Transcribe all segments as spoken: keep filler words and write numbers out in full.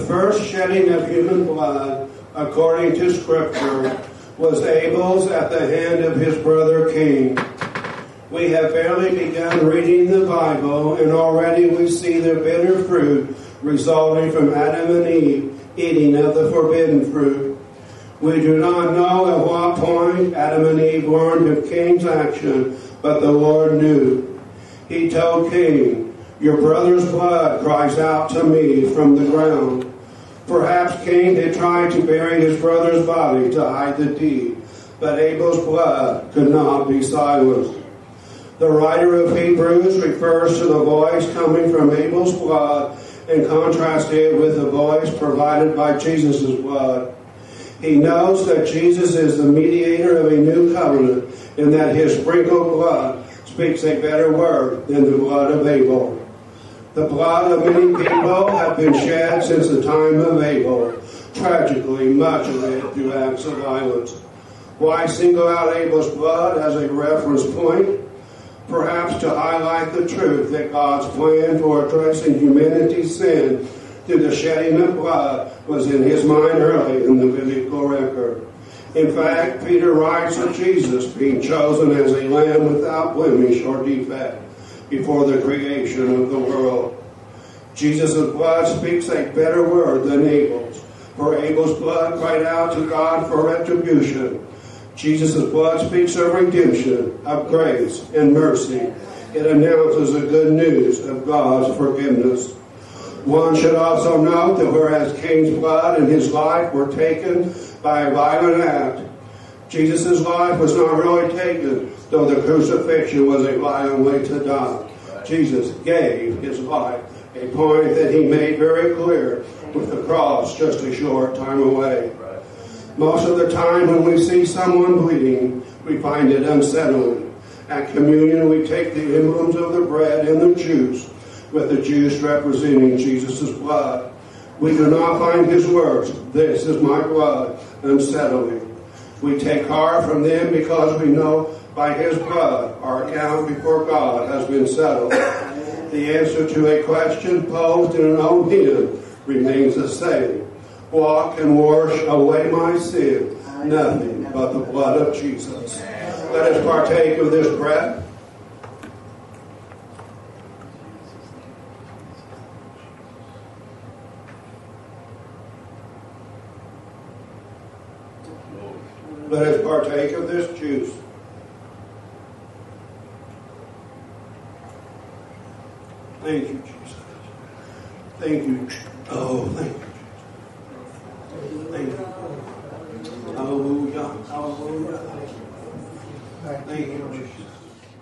first shedding of human blood, according to Scripture, was Abel's at the hand of his brother Cain. We have barely begun reading the Bible, and already we see the bitter fruit resulting from Adam and Eve eating of the forbidden fruit. We do not know at what point Adam and Eve learned of Cain's action, but the Lord knew. He told Cain, "Your brother's blood cries out to me from the ground." Perhaps Cain had tried to bury his brother's body to hide the deed, but Abel's blood could not be silenced. The writer of Hebrews refers to the voice coming from Abel's blood and contrasts it with the voice provided by Jesus' blood. He notes that Jesus is the mediator of a new covenant and that his sprinkled blood speaks a better word than the blood of Abel. The blood of many people have been shed since the time of Abel, tragically much of it through acts of violence. Why single out Abel's blood as a reference point? Perhaps to highlight the truth that God's plan for addressing humanity's sin through the shedding of blood was in his mind early in the biblical record. In fact, Peter writes of Jesus being chosen as a lamb without blemish or defect before the creation of the world. Jesus' blood speaks a better word than Abel's, for Abel's blood cried out to God for retribution. Jesus' blood speaks of redemption, of grace and mercy. It announces the good news of God's forgiveness. One should also note that whereas Cain's blood and his life were taken by a violent act, Jesus' life was not really taken, though the crucifixion was a violent way to die. Jesus gave his life, a point that he made very clear with the cross just a short time away. Most of the time when we see someone bleeding, we find it unsettling. At communion, we take the emblems of the bread and the juice, with the juice representing Jesus' blood. We do not find his words, "This is my blood," unsettling. We take heart from them because we know by his blood our account before God has been settled. The answer to a question posed in an old hymn remains the same. What can wash away my sin? Nothing but the blood of Jesus. Let us partake of this bread. Let us partake of this juice. Thank you, Jesus. Thank you. Oh, thank you. Thank you. Hallelujah. Hallelujah. Thank you, Jesus.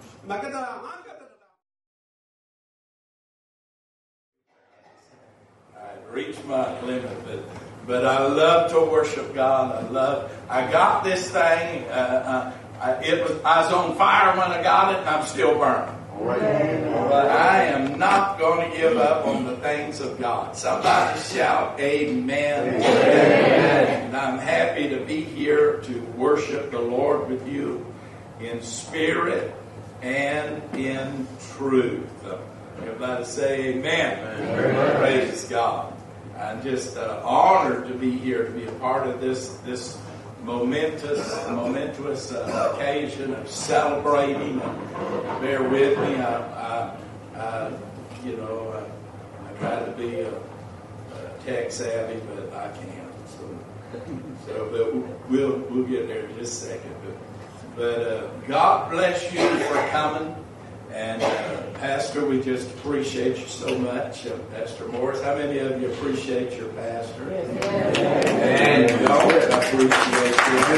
I reached my limit, but but I love to worship God. I love. I got this thing. Uh, uh, I, it was. I was on fire when I got it, and I'm still burning. But I am not going to give up on the things of God. Somebody shout amen. Amen. And I'm happy to be here to worship the Lord with you in spirit and in truth. Everybody say amen. Amen. Praise God. I'm just uh, honored to be here, to be a part of this this momentous, momentous uh, occasion of celebrating. And bear with me. I, I, I you know, I, I try to be uh, uh, tech savvy, but I can't. So, so but we'll we'll get there in just a second. But, but uh, God bless you for coming. And uh, Pastor, we just appreciate you so much. Uh, Pastor Morris, how many of you appreciate your pastor? Yes. And you know, I appreciate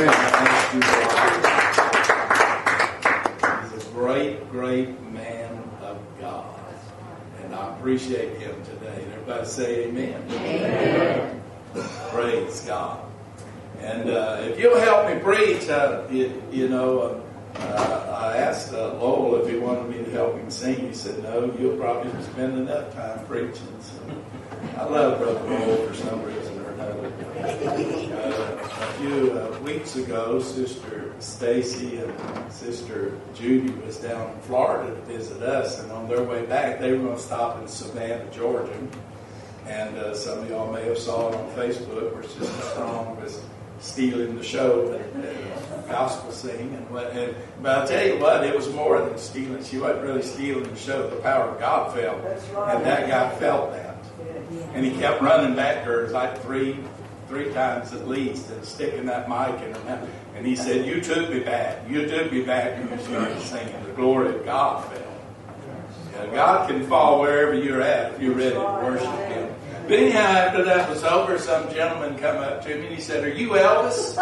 you. He's a great, great man of God. And I appreciate him today. Everybody say amen. Amen. Praise God. And uh, if you'll help me preach, uh, you, you know, uh, Uh, I asked uh, Lowell if he wanted me to help him sing. He said, no, you'll probably spend enough time preaching. So I love Brother Lowell for some reason or another. Uh, a few uh, weeks ago, Sister Stacy and Sister Judy was down in Florida to visit us, and on their way back, they were going to stop in Savannah, Georgia. And uh, some of y'all may have saw it on Facebook where Sister Strong was stealing the show and, and gospel singing. And, what, and but I'll tell you what, it was more than stealing. She wasn't really stealing the show. The power of God fell. Right. And that guy felt that. Yeah. And he kept running back to her like three three times at least and sticking that mic in her mouth. And he said, you took me back. You took me back when you started singing. The glory of God fell. Yeah, God can fall wherever you're at if you're ready to worship Him. But anyhow, after that was over, some gentleman come up to me and he said, are you Elvis?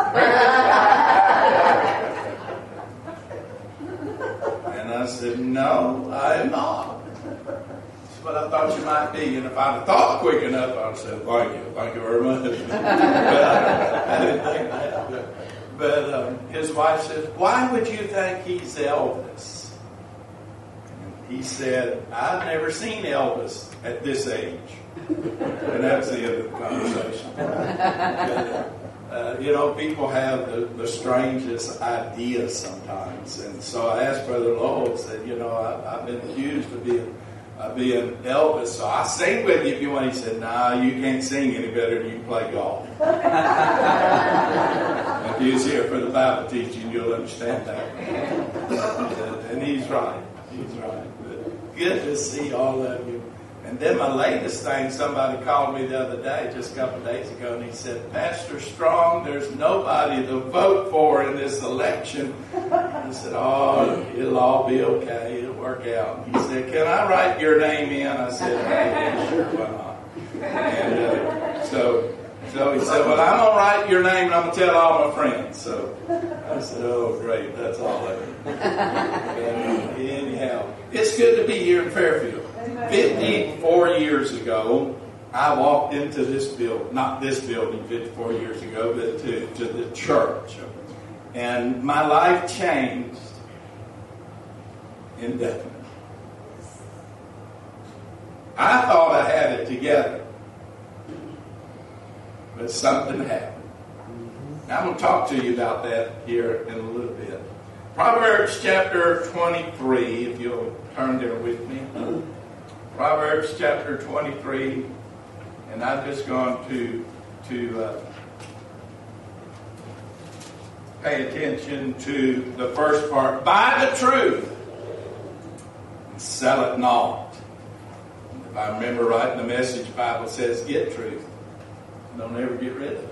And I said, no, I am not. But I thought you might be. And if I'd have thought quick enough, I'd have said, thank you, thank you very much. But I, I didn't think that. But, but um, his wife said, why would you think he's Elvis? And he said, I've never seen Elvis at this age. And that's the end of the conversation. But, uh, you know, people have the, the strangest ideas sometimes. And so I asked Brother Lowell, said, you know, I, I've been accused of being Uh, being Elvis, so I sing with you if you want. He said, nah, you can't sing any better than you play golf. If you was here for the Bible teaching, you'll understand that. And, and he's right. He's right. But good to see all of you. And then my latest thing, somebody called me the other day, just a couple of days ago, and he said, Pastor Strong, there's nobody to vote for in this election. I said, oh, it'll all be okay. It'll work out. And he said, can I write your name in? I said, hey, yeah, sure, why not? And uh, so, so he said, well, I'm going to write your name and I'm going to tell all my friends. So I said, oh, great, that's all of it. And anyhow, it's good to be here in Fairfield. fifty-four years ago, I walked into this building, not this building fifty-four years ago, but to, to the church. And my life changed indefinitely. I thought I had it together, but something happened. Now I'm going to talk to you about that here in a little bit. Proverbs chapter twenty-three, if you'll turn there with me. Proverbs chapter twenty-three, and I'm just going to to uh, pay attention to the first part. Buy the truth and sell it not. If I remember right, the Message Bible says, get truth. Don't ever get rid of it.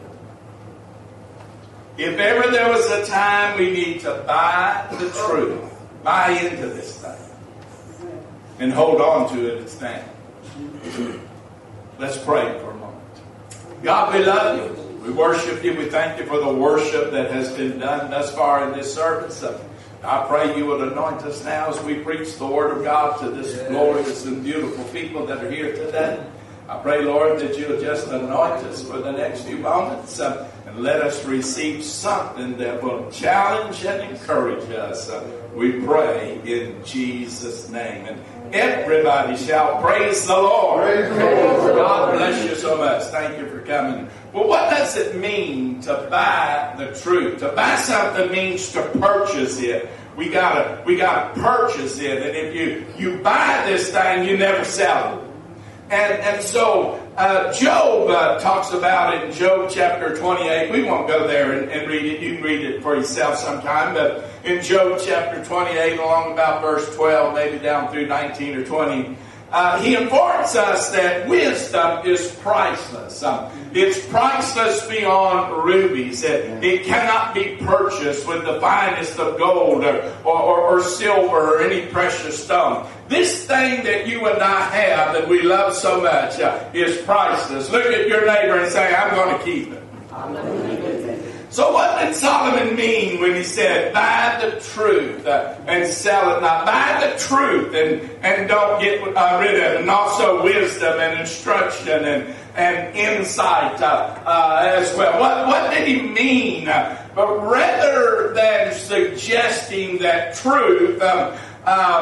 If ever there was a time we need to buy the truth, buy into this thing, and hold on to it and stand. Let's pray for a moment. God, we love you. We worship you. We thank you for the worship that has been done thus far in this service. I pray you would anoint us now as we preach the Word of God to this glorious and beautiful people that are here today. I pray, Lord, that you'll just anoint us for the next few moments uh, and let us receive something that will challenge and encourage us. Uh, we pray in Jesus' name. And everybody shall praise the Lord. Praise the Lord. God bless you so much. Thank you for coming. Well, what does it mean to buy the truth? To buy something means to purchase it. We gotta, we gotta purchase it. And if you, you buy this thing, you never sell it. And, and so uh, Job uh, talks about it in Job chapter twenty-eight. We won't go there and, and read it. You can read it for yourself sometime. But in Job chapter twenty-eight, along about verse twelve, maybe down through nineteen or twenty, uh, he informs us that wisdom is priceless. Um, it's priceless beyond rubies. It, it cannot be purchased with the finest of gold or, or, or, or silver or any precious stone. This thing that you and I have that we love so much uh, is priceless. Look at your neighbor and say, I'm going to keep it. So what did Solomon mean when he said, buy the truth uh, and sell it not? Buy the truth and, and don't get uh, rid of it. And also wisdom and instruction and, and insight uh, uh, as well. What, what did he mean? Uh, but rather than suggesting that truth, um, um,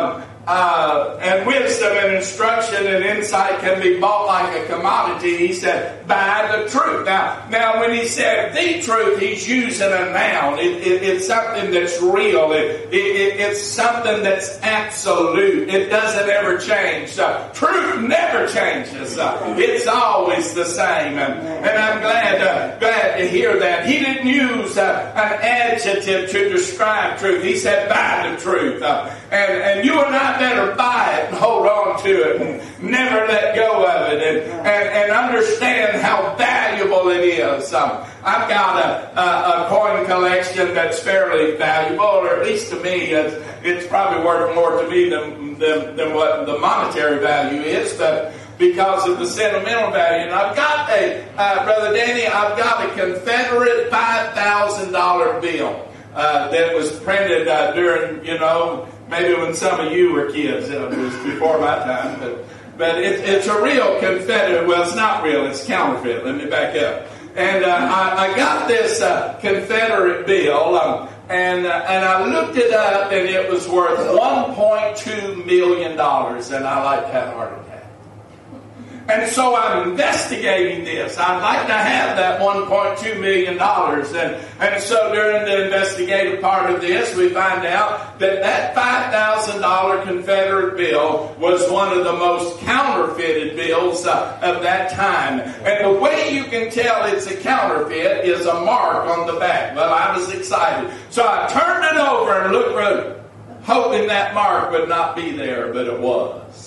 uh, and wisdom and instruction and insight can be bought like a commodity, he said, buy the truth. Now, now when he said the truth, he's using a noun. It, it, it's something that's real. It, it, it's something that's absolute. It doesn't ever change. Uh, truth never changes. Uh, it's always the same. And, and I'm glad, uh, glad to hear that. He didn't use uh, an adjective to describe truth. He said, buy the truth. Uh, and, and you and I better buy it and hold on to it and never let go of it and, and, and understand how valuable it is. Um, I've got a, a, a coin collection that's fairly valuable, or at least to me, it's, it's probably worth more to me than, than, than what the monetary value is, but because of the sentimental value. And I've got a, uh, Brother Danny, I've got a Confederate five thousand dollar bill uh, that was printed uh, during, you know, maybe when some of you were kids. It was before my time, but but it, it's a real Confederate. Well, it's not real. It's counterfeit. Let me back up. And uh, I, I got this uh, Confederate bill, um, and uh, and I looked it up, and it was worth one point two million dollars. And I like that heart attack. And so I'm investigating this. I'd like to have that one point two million dollars. And, and so during the investigative part of this, we find out that that five thousand dollar Confederate bill was one of the most counterfeited bills uh, of that time. And the way you can tell it's a counterfeit is a mark on the back. Well, I was excited. So I turned it over and looked for it, hoping that mark would not be there, but it was.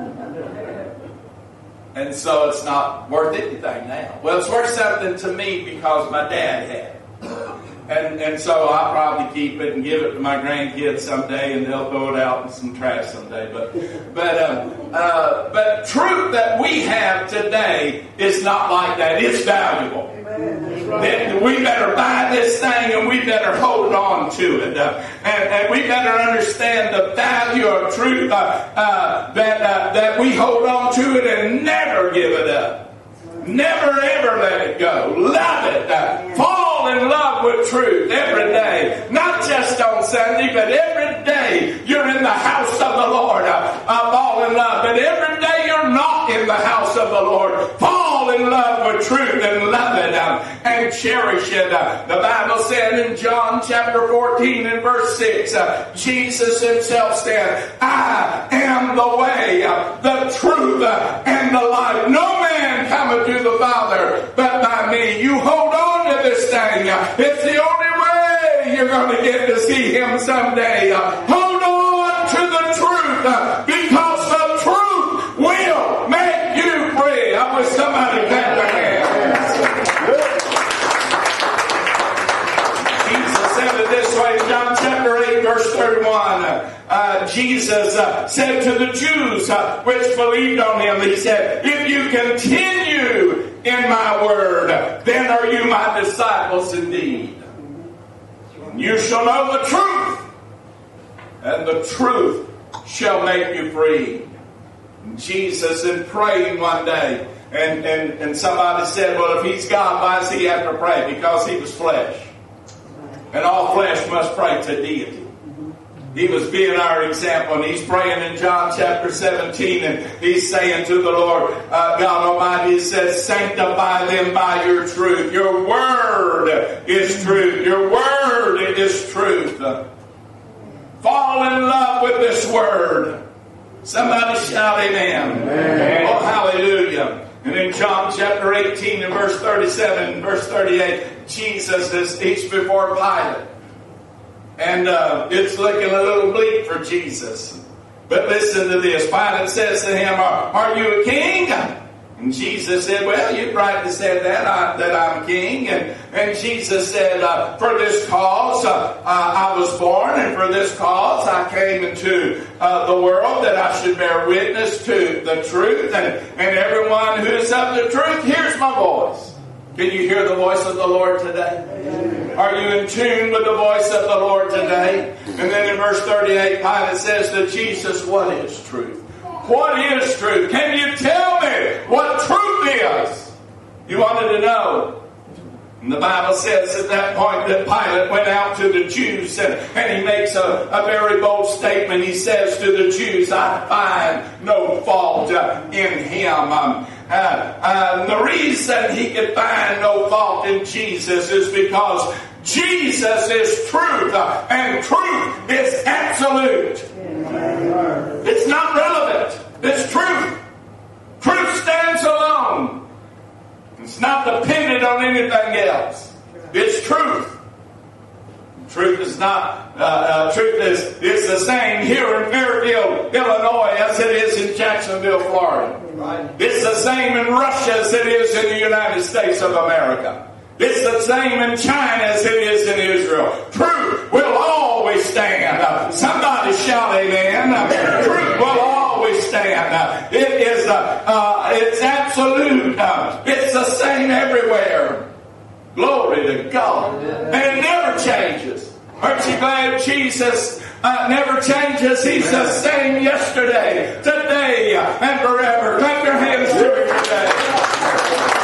And so it's not worth anything now. Well, it's worth something to me because my dad had it. And and so I'll probably keep it and give it to my grandkids someday, and they'll throw it out in some trash someday. But but um, uh, but truth that we have today is not like that. It's valuable. Then we better buy this thing and we better hold on to it. Uh, and, and we better understand the value of truth uh, uh, that, uh, that we hold on to it and never give it up. Never ever let it go. Love it. Uh, fall in love with truth every day. Not just on Sunday, but every day you're in the house of the Lord. Uh, uh, fall in love. But every day you're not in the house of the Lord. Fall in love with truth and love it uh, and cherish it. Uh, the Bible said in John chapter fourteen and verse six, uh, Jesus himself said, I am the way, uh, the truth, uh, and the life. No man cometh to the Father but by me. You hold on to this thing. Uh, it's the only way you're going to get to see him someday. Uh, hold on to the truth uh, because the truth will make you free. I wish somebody clapped their hands. Jesus said it this way in John chapter eight verse thirty-one. Uh, Jesus uh, said to the Jews uh, which believed on him, he said, if you continue in my word, then are you my disciples indeed. You shall know the truth, and the truth shall make you free. Jesus in praying one day, and, and, and somebody said, well, if he's God, why does he have to pray? Because he was flesh. And all flesh must pray to deity. He was being our example, and he's praying in John chapter seventeen, and he's saying to the Lord, uh, God Almighty, he says, sanctify them by your truth. Your word is truth. Your word is truth. Fall in love with this word. Somebody shout amen. Amen. Oh, hallelujah. And in John chapter eighteen and verse thirty-seven and verse thirty-eight, Jesus is, he's before Pilate. And uh, it's looking a little bleak for Jesus. But listen to this. Pilate says to him, are, are you a king? And Jesus said, well, you've rightly said that, I, that I'm king. And, and Jesus said, uh, for this cause uh, uh, I was born, and for this cause I came into uh, the world, that I should bear witness to the truth. And, and everyone who is of the truth hears my voice. Can you hear the voice of the Lord today? Amen. Are you in tune with the voice of the Lord today? And then in verse thirty-eight, Pilate says to Jesus, what is truth? What is truth? Can you tell me what truth is? He wanted to know. And the Bible says at that point that Pilate went out to the Jews and, and he makes a, a very bold statement. He says to the Jews, I find no fault uh, in him. Um, uh, uh, the reason he could find no fault in Jesus is because Jesus is truth, uh, and truth is absolute. It's not relevant. It's truth. Truth stands alone. It's not dependent on anything else. It's truth. Truth is not, uh, uh, truth is, is the same here in Fairfield, Illinois as it is in Jacksonville, Florida. Right. It's the same in Russia as it is in the United States of America. It's the same in China as it is in Israel. Truth will always stand. Uh, somebody shout amen. Uh, truth will always stand. Uh, it is, uh, uh, it's absolute. Uh, it's the same everywhere. Glory to God. And it never changes. Aren't you glad Jesus uh, never changes? He's the same yesterday, today, and forever. Clap your hands to him today.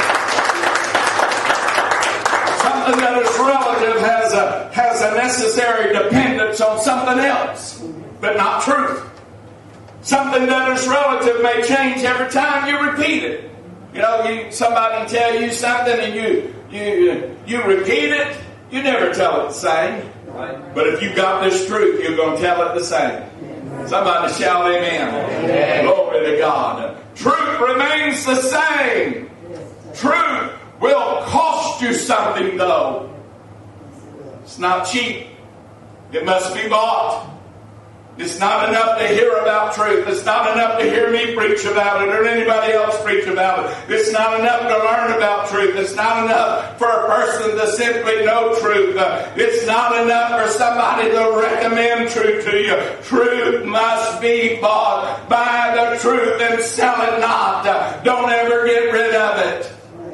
Something that is relative has a, has a necessary dependence on something else, but not truth. Something that is relative may change every time you repeat it. You know, you, somebody tell you something and you you you repeat it, you never tell it the same. But if you got this truth, you're going to tell it the same. Somebody shout amen. Amen. Glory to God. Truth remains the same. Truth will cost you something, though. It's not cheap. It must be bought. It's not enough to hear about truth. It's not enough to hear me preach about it or anybody else preach about it. It's not enough to learn about truth. It's not enough for a person to simply know truth. Uh, it's not enough for somebody to recommend truth to you. Truth must be bought. Buy the truth and sell it not. Uh, don't ever get rid of it.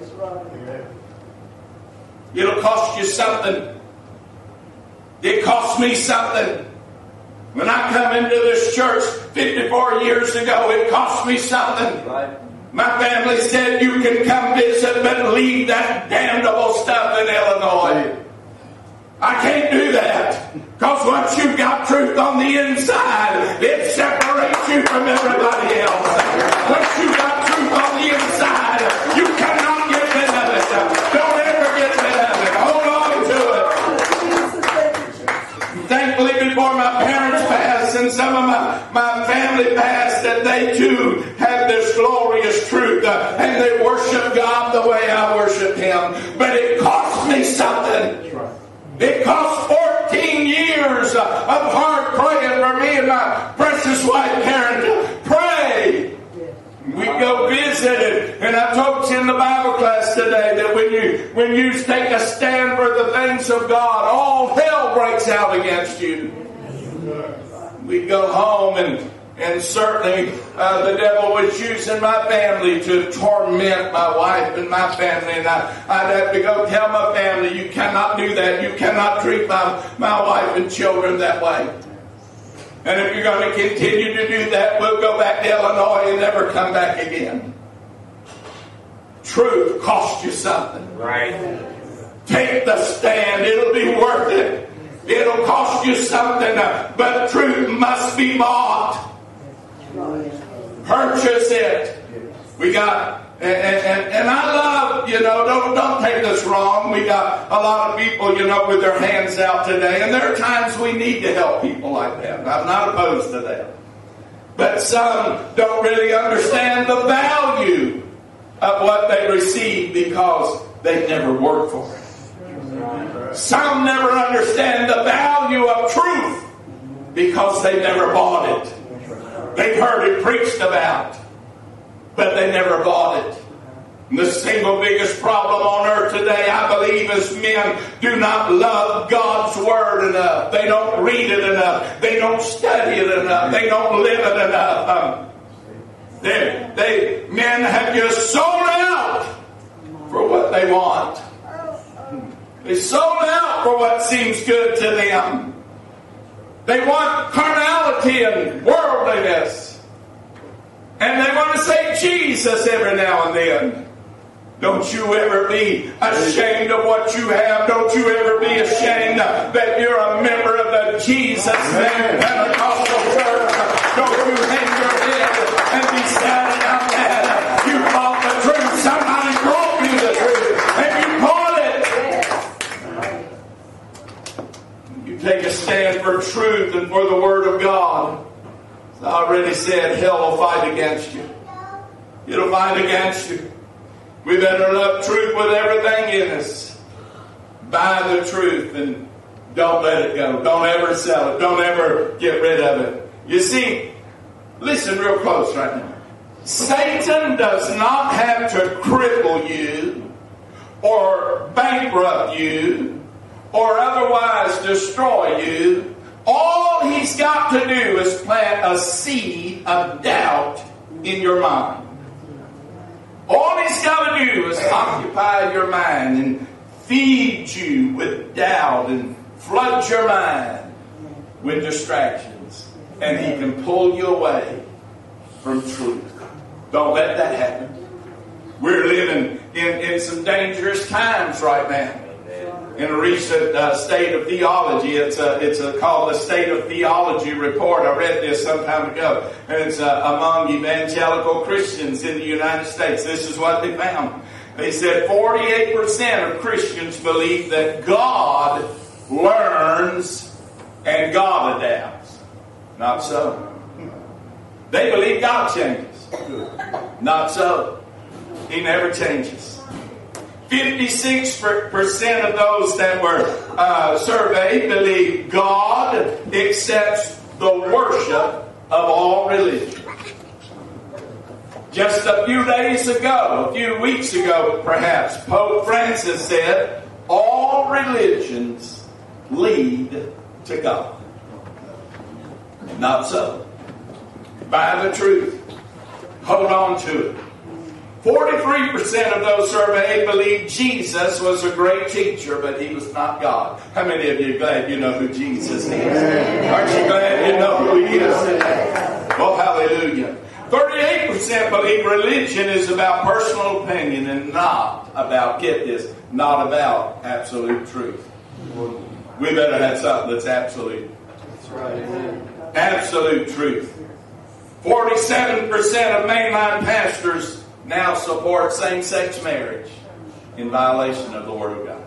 It'll cost you something. It cost me something. When I come into this church fifty-four years ago, it cost me something. Right. My family said, you can come visit, but leave that damnable stuff in Illinois. I can't do that. Because once you've got truth on the inside, it separates you from everybody else. Once you've got truth on the inside, you cannot get rid of it. Don't ever get rid of it. Hold on to it. Thankfully, before my parents passed and some of my, my family passed, that they too had this glorious truth, uh, and they worship God the way I worship Him. But it cost me something. It cost fourteen years of hard praying for me and my precious wife Karen to pray. We go visit it, and I told you in the Bible class today that when you when you take a stand for the things of God, all hell breaks out against you. We go home, and and certainly uh, the devil was using my family to torment my wife and my family, and I, I'd have to go tell my family, you cannot do that. You cannot treat my, my wife and children that way. And if you're going to continue to do that, we'll go back to Illinois and never come back again. Truth costs you something. Right. Take the stand. It'll be worth it. It'll cost you something, but truth must be bought. Purchase it. We got, and, and, and I love, you know, don't, don't take this wrong. We got a lot of people, you know, with their hands out today. And there are times we need to help people like that. I'm not opposed to that. But some don't really understand the value of what they receive because they never worked for it. Some never understand the value of truth because they never bought it. They've heard it preached about, but they never bought it. And the single biggest problem on earth today, I believe, is men do not love God's Word enough. They don't read it enough. They don't study it enough. They don't live it enough. Um, they, they, men have just sold out for what they want. They sold out for what seems good to them. They want carnality and worldliness. And they want to say Jesus every now and then. Don't you ever be ashamed of what you have. Don't you ever be ashamed that you're a member of the Jesus name Pentecostal Church. Don't you hang your head and be sad about that. You bought the truth. Somebody brought you the truth. And you bought it. You take a stand for truth and for the Word of God. As I already said, hell will fight against you. It'll fight against you. We better love truth with everything in us. Buy the truth and don't let it go. Don't ever sell it. Don't ever get rid of it. You see, listen real close right now. Satan does not have to cripple you or bankrupt you or otherwise destroy you. All he's got to do is plant a seed of doubt in your mind. All he's got to do is occupy your mind and feed you with doubt and flood your mind with distractions. And he can pull you away from truth. Don't let that happen. We're living in, in some dangerous times right now. In a recent uh, State of Theology, it's a, it's a, called the State of Theology report. I read this some time ago. And it's uh, among evangelical Christians in the United States. This is what they found. They said forty-eight percent of Christians believe that God learns and God adapts. Not so. They believe God changes. Not so. He never changes. fifty-six percent of those that were uh, surveyed believe God accepts the worship of all religions. Just a few days ago, a few weeks ago perhaps, Pope Francis said, all religions lead to God. Not so. Buy the truth. Hold on to it. forty-three percent of those surveyed believed Jesus was a great teacher, but he was not God. How many of you are glad you know who Jesus is? Aren't you glad you know who he is? Oh, hallelujah. thirty-eight percent believe religion is about personal opinion and not about, get this, not about absolute truth. We better have something that's absolute. That's right. Absolute truth. forty-seven percent of mainline pastors now support same-sex marriage in violation of the Word of God.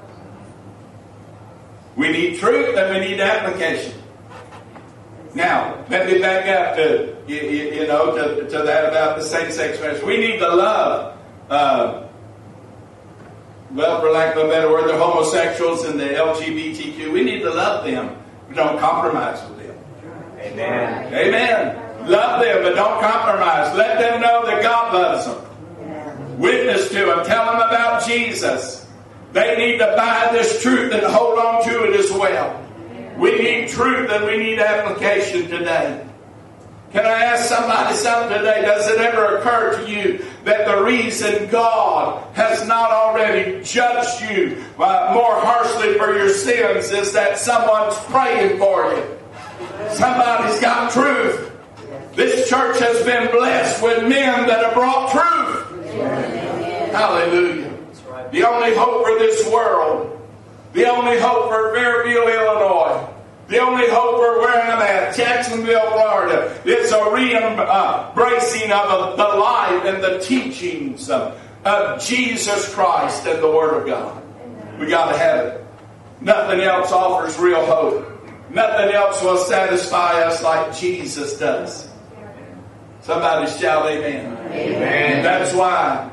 We need truth and we need application. Now, let me back up to, you, you know, to, to that about the same-sex marriage. We need to love, uh, well, for lack of a better word, the homosexuals and the L G B T Q. We need to love them. We don't compromise with them. Amen. Amen. Love them, but don't compromise. Let them know that God loves them. Witness to them. Tell them about Jesus. They need to buy this truth and hold on to it as well. We need truth and we need application today. Can I ask somebody something today? Does it ever occur to you that the reason God has not already judged you uh, more harshly for your sins is that someone's praying for you? Somebody's got truth. This church has been blessed with men that have brought truth. Amen. Hallelujah. Right. The only hope for this world, the only hope for Fairfield, Illinois, the only hope for where I'm at, Jacksonville, Florida, is a re-embracing of the life and the teachings of, of Jesus Christ and the Word of God. We got to have it. Nothing else offers real hope. Nothing else will satisfy us like Jesus does. Somebody shout amen. Amen. That's why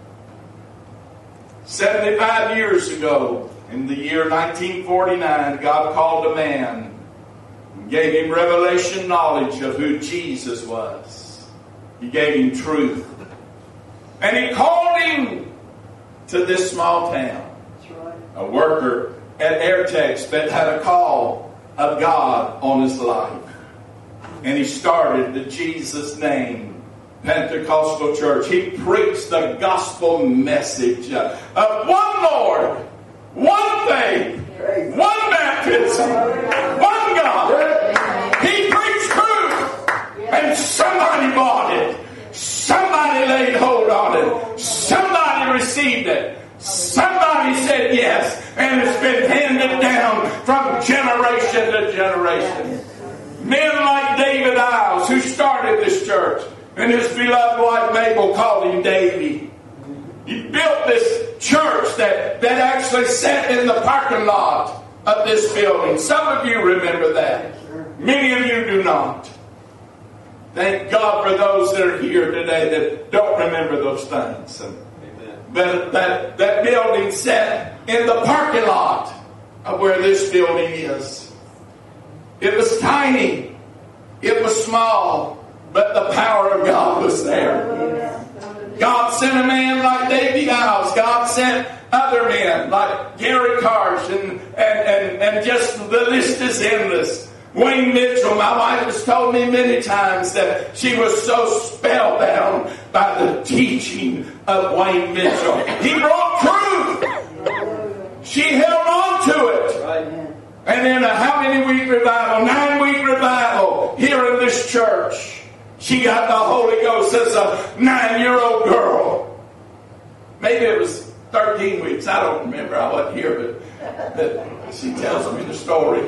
seventy-five years ago, in the year nineteen forty-nine, God called a man and gave him revelation knowledge of who Jesus was. He gave him truth. And he called him to this small town. A worker at Airtex that had a call of God on his life. And he started the Jesus Name Pentecostal Church. He preached the gospel message of one Lord, one faith, one baptism, one God. He preached truth, and somebody bought it. Somebody laid hold on it. Somebody received it. Somebody said yes, and it's been handed down from generation to generation. Men like David Iles, who started this church, and his beloved wife Mabel called him Davy. He built this church that, that actually sat in the parking lot of this building. Some of you remember that. Many of you do not. Thank God for those that are here today that don't remember those things. But that, that building sat in the parking lot of where this building is. It was tiny. It was small. But the power of God was there. God sent a man like Davy Iles. God sent other men like Gary Karsh, and, and, and, and just the list is endless. Wayne Mitchell, my wife has told me many times that she was so spellbound by the teaching of Wayne Mitchell. He brought truth. She held on to it. And in a how many week revival? Nine week revival here in this church. She got the Holy Ghost as a nine-year-old girl. Maybe it was thirteen weeks. I don't remember. I wasn't here, but, but she tells me the story.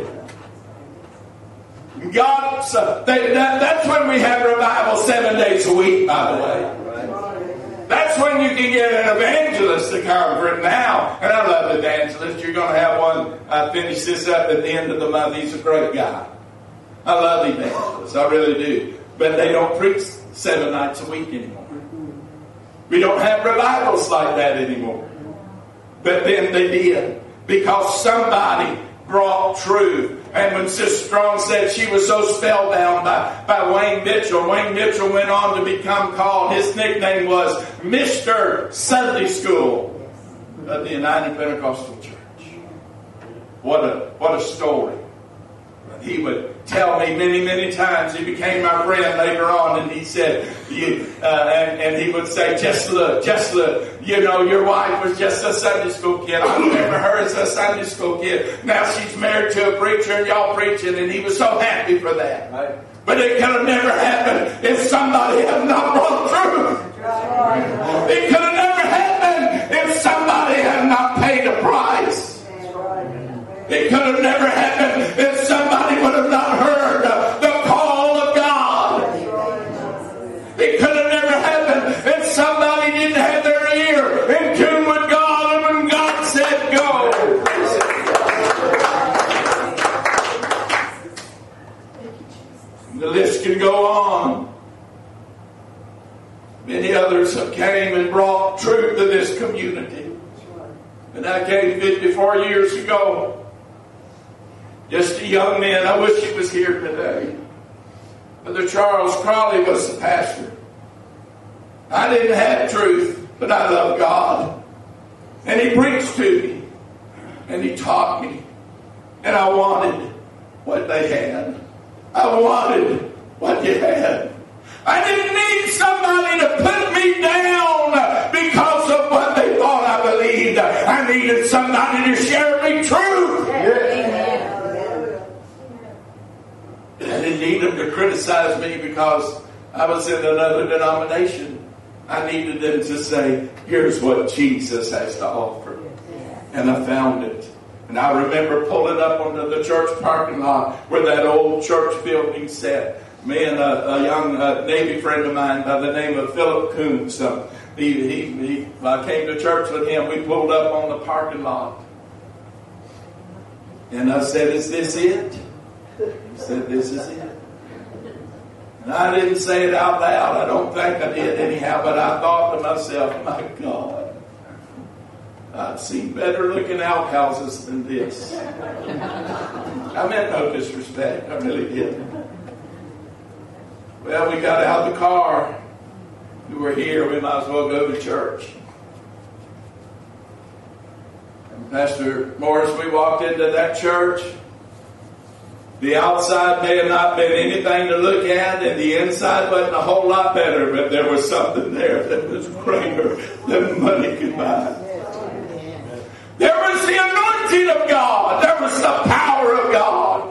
God, so they, that, that's when we have revival seven days a week, by the way. That's when you can get an evangelist to come for it now. And I love evangelists. You're going to have one. I finish this up at the end of the month. He's a great guy. I love evangelists. I really do. But they don't preach seven nights a week anymore. We don't have revivals like that anymore. But then they did. Because somebody brought truth. And when Sister Strong said she was so spellbound by, by Wayne Mitchell, Wayne Mitchell went on to become called, his nickname was Mister Sunday School of the United Pentecostal Church. What a, what a story. He would tell me many, many times. He became my friend later on, and he said, you, uh, and, and he would say, just look, just look. You know, your wife was just a Sunday school kid. I remember her as a Sunday school kid. Now she's married to a preacher, and y'all preaching, and he was so happy for that. Right. But it could have never happened if somebody had not brought truth. Right. It could have never happened if somebody had not paid a price. It could have never happened if somebody would have not heard the call of God. It could have never happened if somebody didn't have their ear in tune with God, and when God said go. The list can go on. Many others have came and brought truth to this community. And I came fifty-four years ago. Just a young man. I wish he was here today. Brother Charles Crawley was the pastor. I didn't have truth, but I love God. And he preached to me. And he taught me. And I wanted what they had. I wanted what you had. I didn't need somebody to put me down because of what they thought I believed. I needed somebody to share me truth. Amen. I didn't need them to criticize me because I was in another denomination. I needed them to say, here's what Jesus has to offer. And I found it. And I remember pulling up onto the church parking lot where that old church building sat. Me and a, a young uh, Navy friend of mine by the name of Philip Coombs, uh, he, he, he, I came to church with him. We pulled up on the parking lot. And I said, is this it? He said, this is it. And I didn't say it out loud. I don't think I did anyhow, but I thought to myself, my God, I've seen better looking outhouses than this. I meant no disrespect. I really did. Well, we got out of the car. We were here. We might as well go to church. And Pastor Morris, we walked into that church. The outside may have not been anything to look at, and the inside wasn't a whole lot better, but there was something there that was greater than money could buy. There was the anointing of God. There was the power of God.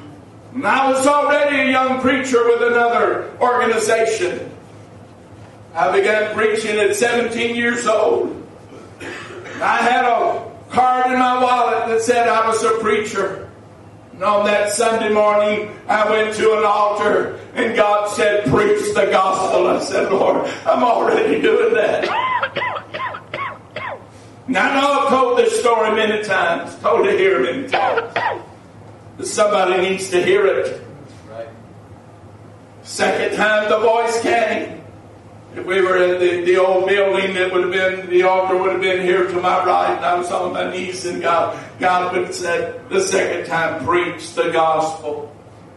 And I was already a young preacher with another organization. I began preaching at seventeen years old. I had a card in my wallet that said I was a preacher. And on that Sunday morning, I went to an altar and God said, preach the gospel. I said, Lord, I'm already doing that. And I know I've told this story many times, told it here many times. But somebody needs to hear it. Right. Second time the voice came. If we were at the, the old building, it would have been, the altar would have been here to my right, and I was on my knees, and God, God would have said the second time, preach the gospel.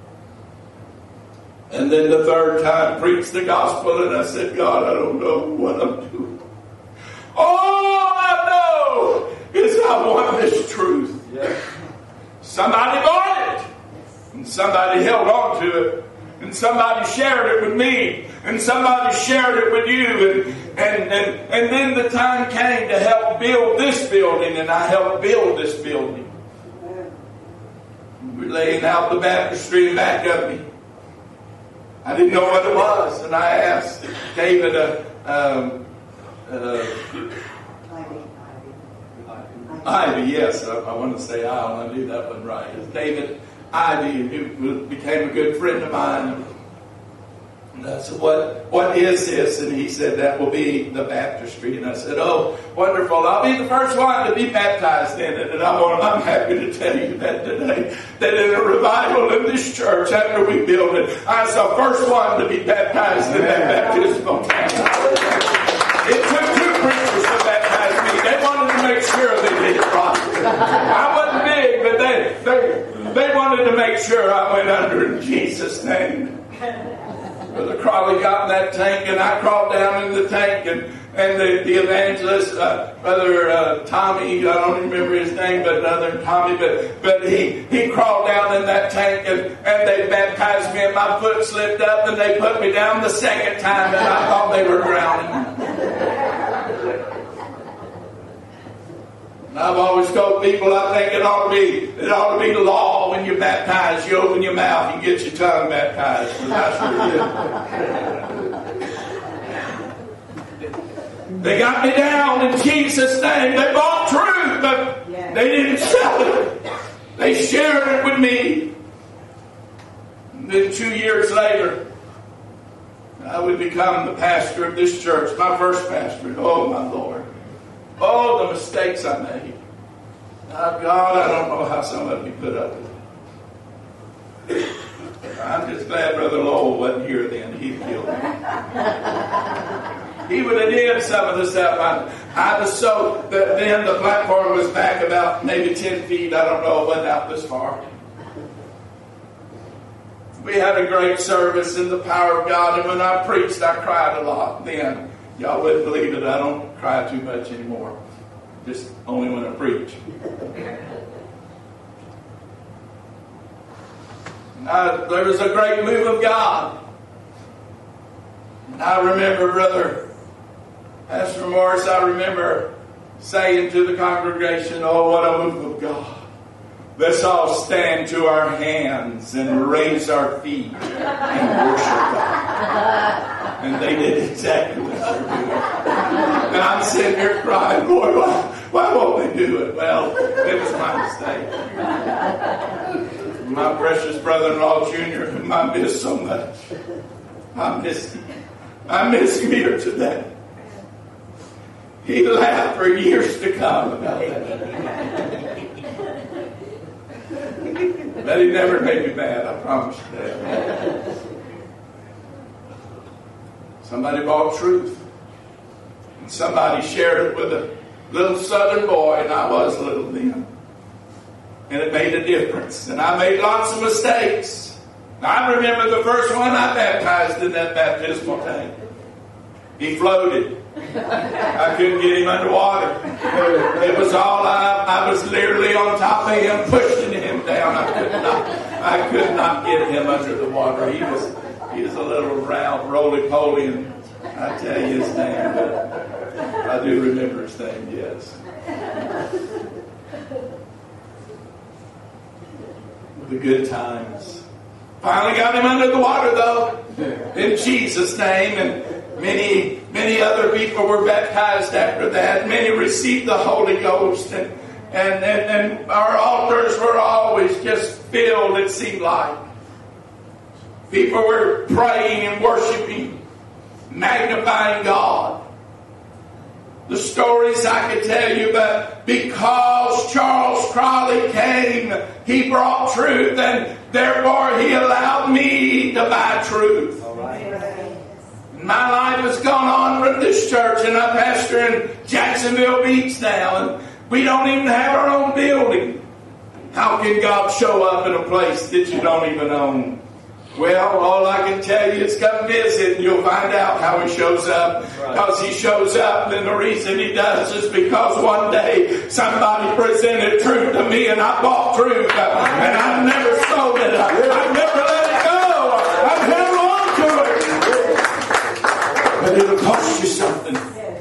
And then the third time, preach the gospel, and I said, God, I don't know what I'm doing. All I know is I want this truth. Yeah. Somebody bought it, and somebody held on to it, and somebody shared it with me, and somebody shared it with you, and, and, and, and then the time came to help build this building, and I helped build this building. We're laying out the baptistry in back of me. I didn't know what it was, and I asked David, uh, um, uh, Ivy, yes, I, I want to say I, I knew that one right. It's David Ivy, who became a good friend of mine. And I said, what, what is this? And he said, that will be the baptistry. And I said, oh, wonderful. I'll be the first one to be baptized in it. And I'm, I'm happy to tell you that today, that in a revival in this church, after we build it, I was the first one to be baptized in that baptismal tank. It took two preachers to baptize me. They wanted to make sure they did it right. I wasn't big, but they, they, they wanted to make sure I went under in Jesus' name. Brother Crawley got in that tank, and I crawled down in the tank, and, and the, the evangelist, uh, Brother uh, Tommy, I don't remember his name, but Brother Tommy, but, but he, he crawled down in that tank, and, and they baptized me, and my foot slipped up, and they put me down the second time, and I thought they were drowning. And I've always told people, I think it ought to be it ought to be law when you baptize, you open your mouth and get your tongue baptized. I sure did. They got me down in Jesus' name. They bought truth, but they didn't sell it. They shared it with me. And then two years later, I would become the pastor of this church, my first pastor. Oh, my Lord. Oh, the mistakes I made. Oh, God, I don't know how some of you put up with it. I'm just glad Brother Lowell wasn't here then. He'd killed me. He would have did some of the stuff. I, I was so, that then the platform was back about maybe ten feet. I don't know, it wasn't out this far. We had a great service in the power of God, and when I preached, I cried a lot then. Y'all wouldn't believe it. I don't cry too much anymore. Just only when I preach. I, there was a great move of God. And I remember, Brother Pastor Morris, I remember saying to the congregation, oh, what a move of God. Let's all stand to our hands and raise our feet and worship God. And they did exactly what they're doing. And I'm sitting here crying, Lord, why, why won't they do it? Well, it was my mistake. My precious brother-in-law, Junior, whom I miss so much. I miss him. I miss him here today. He laughed for years to come about that. But he never made me mad, I promise you that. Somebody bought truth. And somebody shared it with a little southern boy, and I was little then. And it made a difference. And I made lots of mistakes. I remember the first one I baptized in that baptismal tank. He floated. I couldn't get him underwater. It was all I, I was literally on top of him, pushing him down. I could not, I could not get him under the water. He was, he was a little round, roly-poly, and I tell you his name, but I do remember his name, yes. The good times. Finally got him under the water, though, in Jesus' name, and Many, many other people were baptized after that. Many received the Holy Ghost. And, and, and, and our altars were always just filled, it seemed like. People were praying and worshiping, magnifying God. The stories I could tell you, but because Charles Crowley came, he brought truth, and therefore he allowed me to buy truth. All right. My life has gone on from this church, and I pastor in Jacksonville Beach now, and we don't even have our own building. How can God show up in a place that you don't even own? Well, all I can tell you is come visit and you'll find out how He shows up. Because He shows up, and the reason He does is because one day somebody presented truth to me and I bought truth. And I've never sold it. I've never let it go. I've held on to it. But it'll cost you something.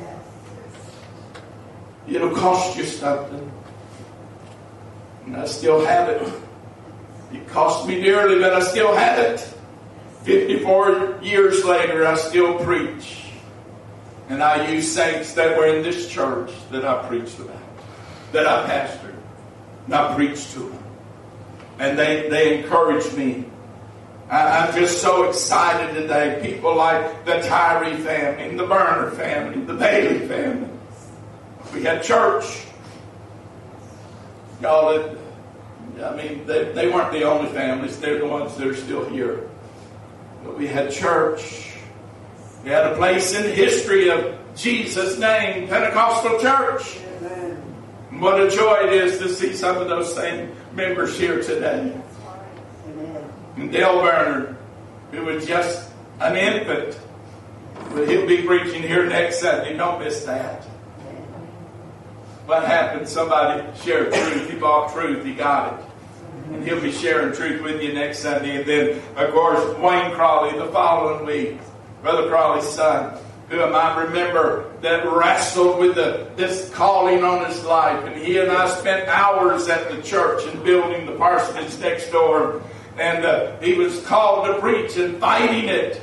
It'll cost you something. And I still have it. It cost me dearly, but I still have it. fifty-four years later, I still preach. And I use saints that were in this church that I preached about, that I pastored, and I preached to them. And they, they encouraged me. I, I'm just so excited today. People like the Tyree family, the Burner family, the Bailey family. We had church. Y'all that I mean, they, they weren't the only families. They're the ones that are still here. But we had church. We had a place in the history of Jesus' name, Pentecostal Church. Amen. And what a joy it is to see some of those same members here today. Amen. And Dale Bernard, who was just an infant, but he'll be preaching here next Sunday. Don't miss that. What happened? Somebody shared truth. He bought truth. He got it. And he'll be sharing truth with you next Sunday. And then, of course, Wayne Crawley the following week. Brother Crawley's son, who I remember that wrestled with the, this calling on his life. And he and I spent hours at the church and building the parsonage next door. And uh, he was called to preach and fighting it.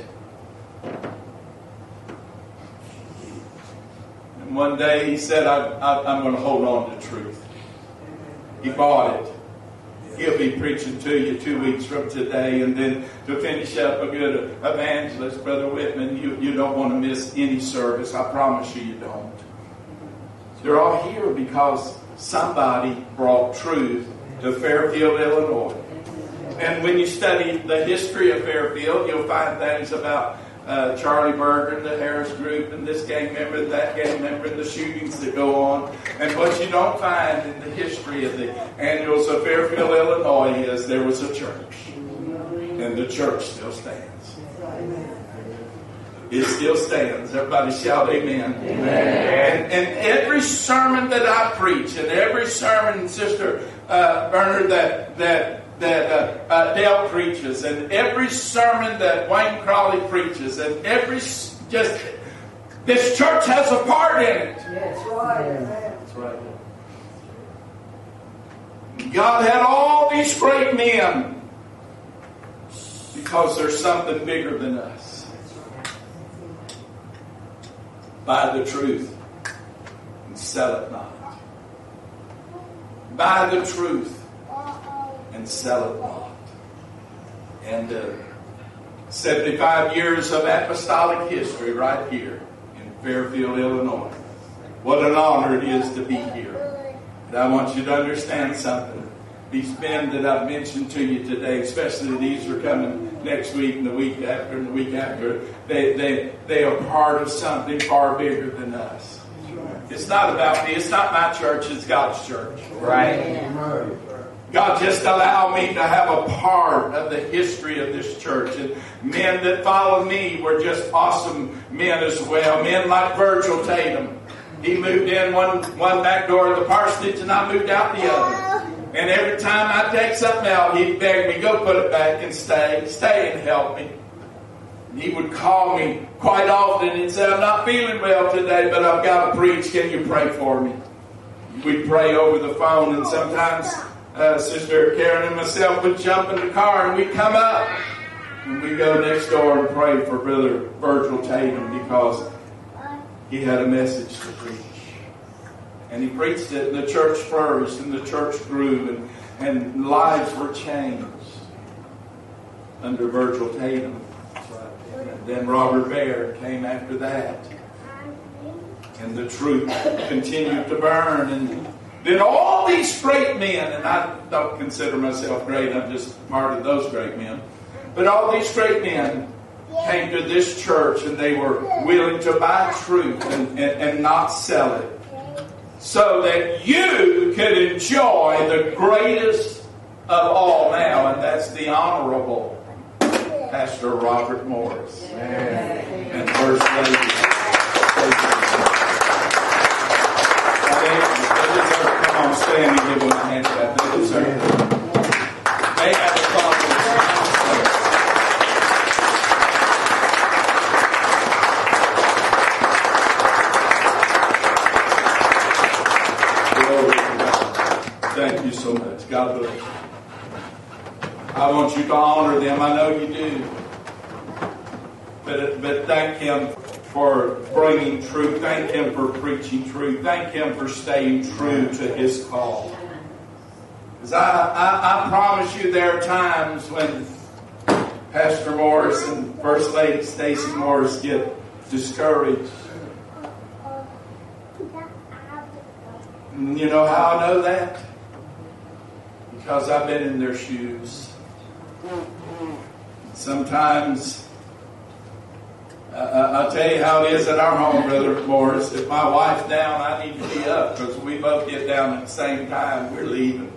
One day he said, I, I, I'm going to hold on to truth. He bought it. He'll be preaching to you two weeks from today. And then to finish up, a good evangelist, Brother Whitman, you, you don't want to miss any service. I promise you, you don't. They're all here because somebody brought truth to Fairfield, Illinois. And when you study the history of Fairfield, you'll find things about Uh, Charlie Berger and the Harris Group and this gang member and that gang member and the shootings that go on. And what you don't find in the history of the annuals of Fairfield, Illinois is there was a church. And the church still stands. It still stands. Everybody shout amen. Amen. And, and every sermon that I preach and every sermon, Sister uh, Bernard, that that that uh, uh, Dale preaches, and every sermon that Wayne Crawley preaches, and every just this church has a part in it. That's right. That's right. God had all these great men because there's something bigger than us. Buy the truth and sell it not. Buy the truth and sell it not. And uh, seventy-five years of apostolic history right here in Fairfield, Illinois. What an honor it is to be here. And I want you to understand something. These men that I've mentioned to you today, especially these are coming next week and the week after and the week after, they, they, they are part of something far bigger than us. It's not about me. It's not my church. It's God's church. Right? God just allowed me to have a part of the history of this church. And men that followed me were just awesome men as well. Men like Virgil Tatum. He moved in one, one back door of the parsonage and I moved out the other. And every time I take something out, he'd beg me, go put it back and stay. Stay and help me. And he would call me quite often and say, I'm not feeling well today, but I've got to preach. Can you pray for me? We'd pray over the phone, and sometimes uh, Sister Karen and myself would jump in the car and we'd come up. And we go next door and pray for Brother Virgil Tatum because he had a message to preach. And he preached it, and the church flourished, and the church grew, and, and lives were changed under Virgil Tatum. And then Robert Baird came after that. And the truth continued to burn. And then all these great men, and I don't consider myself great, I'm just part of those great men. But all these great men came to this church, and they were willing to buy truth and, and, and not sell it, so that you could enjoy the greatest of all now, and that's the Honorable Pastor Robert Morris and First Lady. Come on, stand and give them a hand clap. They deserve it. They have a problem. Thank you so much. God bless you. I want you to honor them. I know you do. But, but thank Him for bringing truth. Thank Him for preaching truth. Thank Him for staying true to His call. Because I, I, I promise you there are times when Pastor Morris and First Lady Stacy Morris get discouraged. And you know how I know that? Because I've been in their shoes. Sometimes, uh, I'll tell you how it is at our home, Brother Morris. If my wife's down, I need to be up, because we both get down at the same time. We're leaving.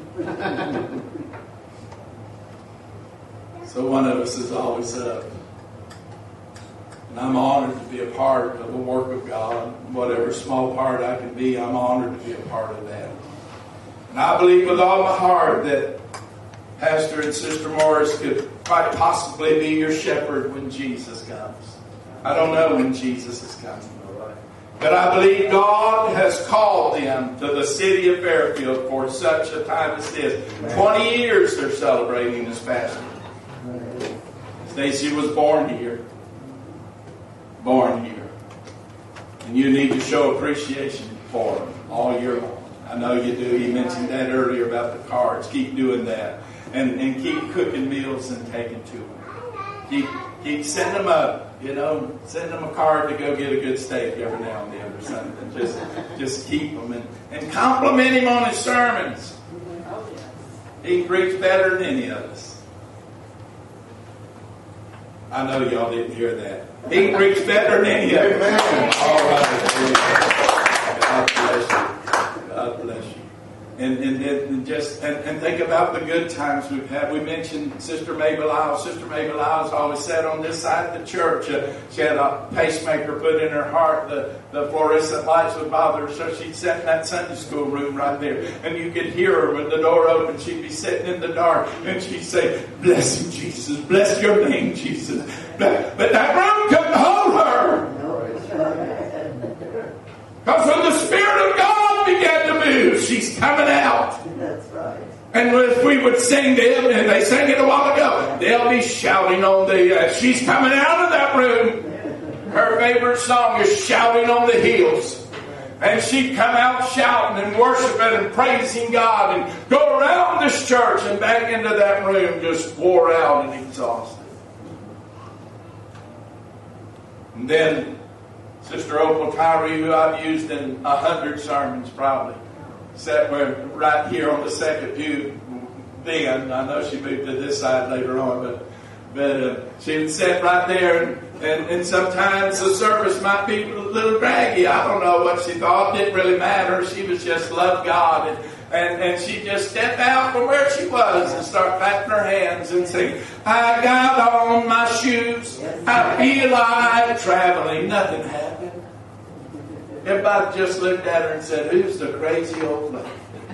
So one of us is always up. And I'm honored to be a part of the work of God. Whatever small part I can be, I'm honored to be a part of that. And I believe with all my heart that Pastor and Sister Morris could quite possibly be your shepherd when Jesus comes. I don't know when Jesus is coming. But I believe God has called them to the city of Fairfield for such a time as this. Twenty years they're celebrating as pastor. Stacy was born here. Born here. And you need to show appreciation for them all year long. I know you do. You mentioned that earlier about the cards. Keep doing that. And, and keep cooking meals and taking to them. Keep, keep send them a, you know, send them a card to go get a good steak every now and then or something. Just, just keep them and, and compliment him on his sermons. He can preach better than any of us. I know y'all didn't hear that. He can preach better than any of us. All right. God bless you. God bless you. And, and, and just and, and think about the good times we've had. We mentioned Sister Mabel Isles. Sister Mabel Isles always sat on this side of the church. Uh, she had a pacemaker put in her heart. The, the fluorescent lights would bother her, so she'd sit in that Sunday school room right there. And you could hear her with the door open. She'd be sitting in the dark, and she'd say, "Bless you, Jesus. Bless your name, Jesus." But, but that room couldn't hold her. Because when the Spirit of God began to move, she's coming out. That's right. And if we would sing them, and they sang it a while ago, they'll be shouting on the, uh, she's coming out of that room. Her favorite song is Shouting on the Hills. And she'd come out shouting and worshiping and praising God and go around this church and back into that room just wore out and exhausted. And then Sister Opal Tyree, who I've used in a hundred sermons probably, sat right here on the second pew then. I know she moved to this side later on, but but uh, she would sit right there, and, and, and sometimes the service might be a little draggy. I don't know what she thought. It didn't really matter. She was just loved God, and, and, and she'd just step out from where she was and start clapping her hands and sing, "I got on my shoes, I feel like traveling." Nothing happened. Everybody just looked at her and said, "Who's the crazy old lady?"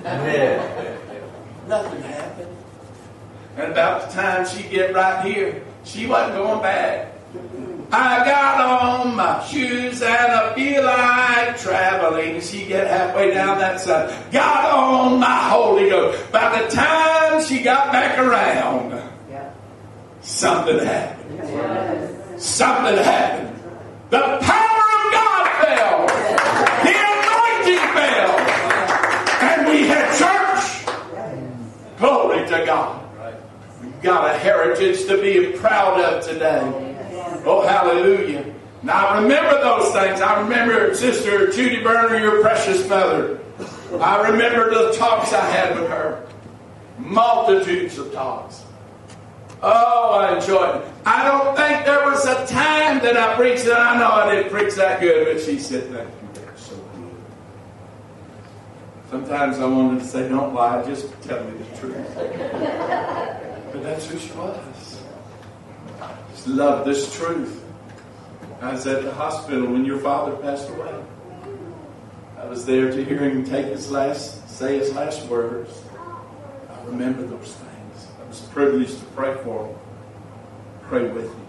Nothing happened. And about the time she get right here, she wasn't going back. "I got on my shoes and I feel like traveling." She get halfway down that side. "Got on my Holy Ghost." By the time she got back around, something happened. Something happened. The power of God fell. The anointing fell. And we had church. Glory to God. We've got a heritage to be proud of today. Oh, hallelujah. Now, I remember those things. I remember Sister Judy Berner, your precious mother. I remember the talks I had with her. Multitudes of talks. Oh, I enjoyed it. I don't think there was a time that I preached that I know I didn't preach that good, but she said, thank you, that's so good. Sometimes I wanted to say, don't lie, just tell me the truth. But that's who she was. I just love this truth. I was at the hospital when your father passed away. I was there to hear him take his last, say his last words. I remember those things. I was privileged to pray for him. Pray with him.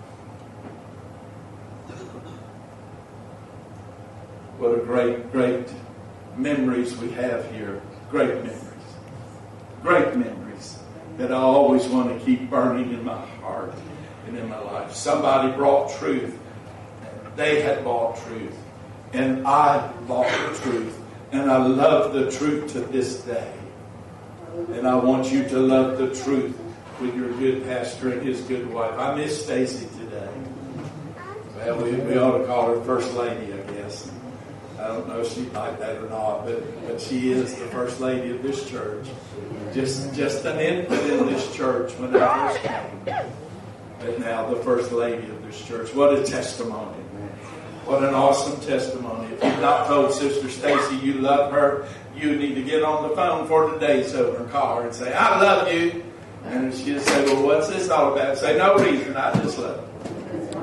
What a great, great memories we have here. Great memories. Great memories that I always want to keep burning in my heart and in my life. Somebody brought truth. They had bought truth. And I bought the truth. And I love the truth to this day. And I want you to love the truth with your good pastor and his good wife. I miss Stacy today. Well, we, we ought to call her First Lady, I guess. I don't know if she'd like that or not, but, but she is the First Lady of this church. Just, just an infant in this church when I first came. But now the First Lady of this church. What a testimony. What an awesome testimony. If you've not told Sister Stacy you love her, you need to get on the phone for the day's over and call her and say, I love you. And she'll say, well, what's this all about? Say, no reason, I just love you.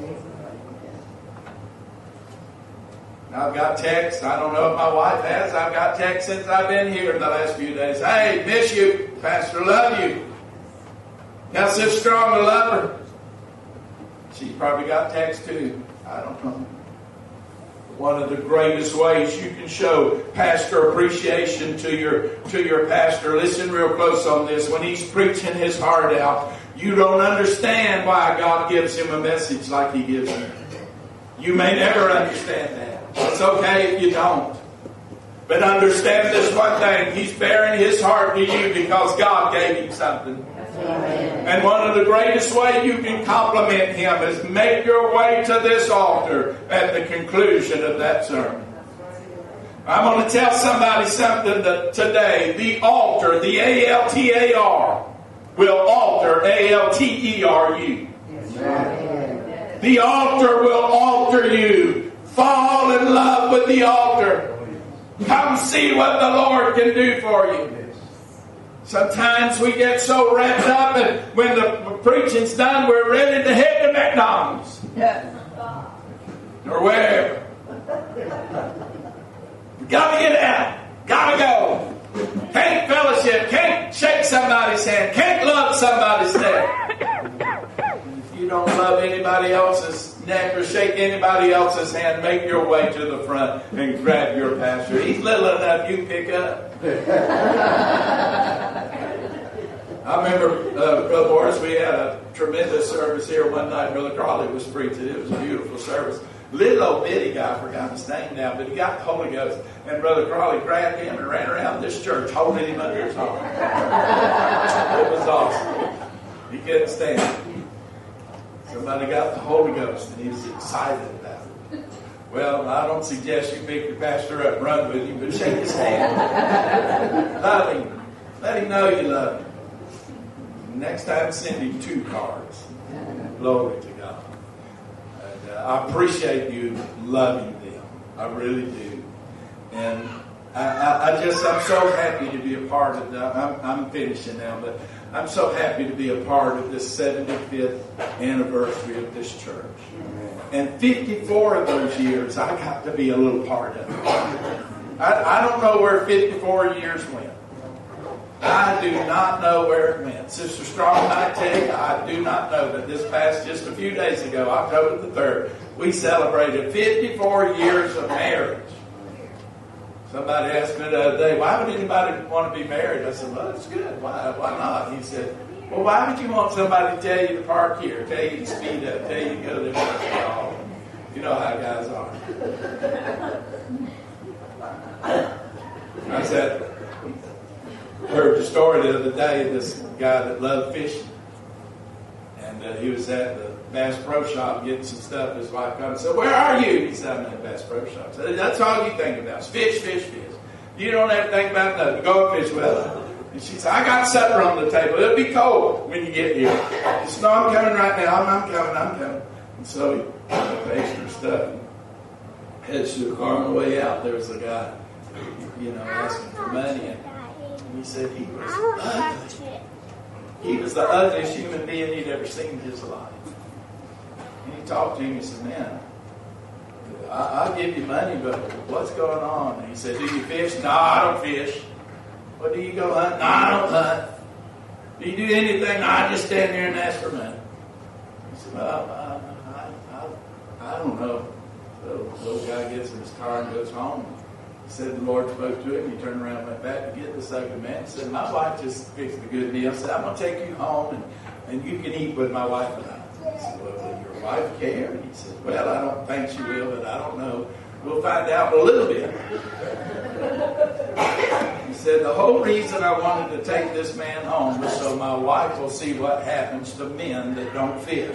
I've got texts. I don't know if my wife has. I've got texts since I've been here in the last few days. Hey, miss you. Pastor, love you. Got so strong to love her. She's probably got texts too. I don't know. One of the greatest ways you can show pastor appreciation to your to your pastor. Listen real close on this. When he's preaching his heart out, you don't understand why God gives him a message like he gives you. You may never understand that. It's okay if you don't. But understand this one thing. He's bearing his heart to you because God gave him something. And one of the greatest ways you can compliment him is make your way to this altar at the conclusion of that sermon. I'm going to tell somebody something that today. The altar, the A L T A R, will alter A L T E R U. The altar will alter you. Fall in love with the altar. Come see what the Lord can do for you. Sometimes we get so wrapped up, and when the preaching's done, we're ready to head to McDonald's. Yeah. Or wherever. Gotta get out. Gotta go. Can't fellowship. Can't shake somebody's hand. Can't love somebody's neck. If you don't love anybody else's neck or shake anybody else's hand, make your way to the front and grab your pastor. He's little enough you pick up. I remember, uh, Brother Morris, we had a tremendous service here one night. Brother Crawley was preaching. It was a beautiful service. Little old bitty guy, I forgot his name now, but he got the Holy Ghost. And Brother Crawley grabbed him and ran around this church, holding him under his arm. It was awesome. He couldn't stand it. Somebody got the Holy Ghost, and he was excited about it. Well, I don't suggest you pick your pastor up and run with him, but shake his hand. Love him. Let him know you love him. Next time, send him two cards. Glory to God. And, uh, I appreciate you loving them. I really do. And I, I, I just, I'm so happy to be a part of that. I'm, I'm finishing now, but I'm so happy to be a part of this seventy-fifth anniversary of this church. And fifty-four of those years, I got to be a little part of it. I, I don't know where fifty-four years went. I do not know where it went. Sister Strong, I tell you, I do not know. But this past, just a few days ago, October the third, we celebrated fifty-four years of marriage. Somebody asked me the other day, why would anybody want to be married? I said, well, it's good. Why, why not? He said, Well, why would you want somebody to tell you to park here, tell you to speed up, tell you to go to the You know how guys are. I said, heard the story the other day of this guy that loved fishing. And uh, he was at the Bass Pro Shop getting some stuff. His wife called and said, "Where are you?" He said, "I'm at the Bass Pro Shop." I said, "That's all you think about is fish, fish, fish. You don't have to think about nothing. Go fish with her." And she said, "I got supper on the table. It'll be cold when you get here." He said, "No, I'm coming right now. I'm, I'm coming, I'm coming." And so he paid extra stuff. Heads to the car on the way out. There was a guy, you know, asking for money. And he said he was ugly. He was the ugliest human being he'd ever seen in his life. And he talked to him. He said, "Man, I, I'll give you money, but what's going on?" And he said, "Do you fish?" "No, I don't fish." "Well, do you go hunt?" "No, I don't hunt." "Do you do anything?" "No, I just stand there and ask for money." He said, "Well, I, I, I, I don't know." So the little guy gets in his car and goes home. He said the Lord spoke to him. He turned around and went back to get this ugly man. He said, "My wife just fixed a good meal." He said, "I'm going to take you home and, and you can eat with my wife and I." He said, "Well, will your wife care?" And he said, "Well, I don't think she will, but I don't know. We'll find out in a little bit." He said, "The whole reason I wanted to take this man home was so my wife will see what happens to men that don't fish."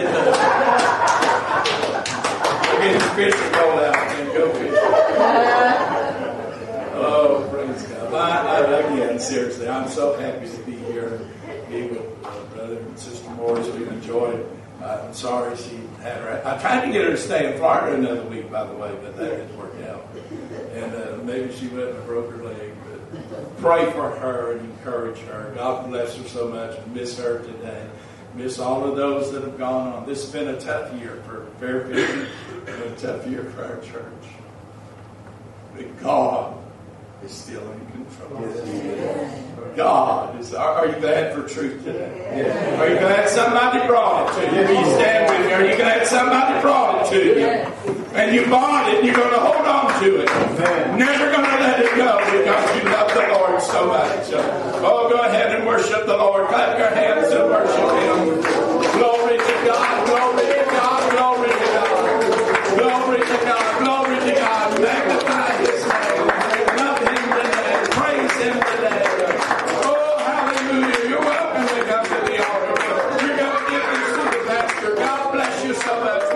Get his fishing pole out and go fishing. Oh, praise God. I, I, again, seriously, I'm so happy to be here and be with uh, Brother and Sister Morris. We've enjoyed it. Uh, I'm sorry she had her. I tried to get her to stay in Florida another week, by the way, but that didn't work out. And uh, maybe she wouldn't have broke her leg. But pray for her and encourage her. God bless her so much. Miss her today. Miss all of those that have gone on. This has been a tough year for Fairfield. It's been a tough year for our church. But God is still in control. Yes. God is. Are, are you glad for truth today? Yes. Are you glad somebody brought it to you? If you stand with me, are you glad somebody brought it to you? And you bought it and you're going to hold on to it. Amen. Never going to let it go because you love the Lord so much. Oh, go ahead and worship the Lord. Clap your hands and worship Him. Glory to God. Glory to God. Glory to God. Glory to God. Glory to God. Magnify His name. Love Him today. Praise Him today. Oh, hallelujah. You're welcome to come to the altar. You're going to give this to the pastor. God bless you so much.